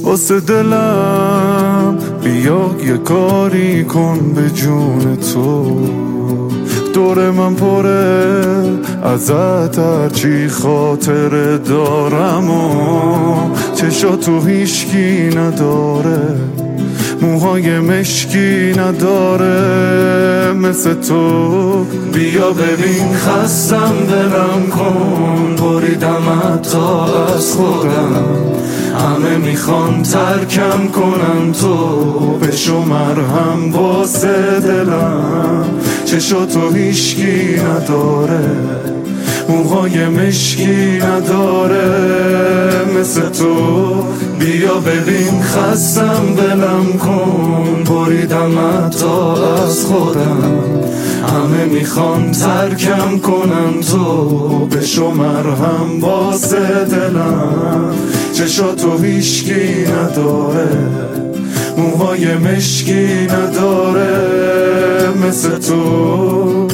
واسه دلم بیا یه کاری کن به جون تو. دور من پره ازت هرچی خاطره دارم و چشاتو هیشکی نداره، موهای مشکی نداره مثل تو. بیا ببین خستم دلم کن، بریدم حتی از خودم، همه میخوان ترکم کنن تو بشو مرهم واسه دلم. چشاتو هیشکی نداره، موهای مشکی نداره مثل تو. بیا ببین خستم دلم کن، بریدم حتی از خودم، همه میخوان ترکم کنن تو بشو مرهم واسه دلم. چشاتو هیشکی نداره، موهای مشکی نداره مثل تو.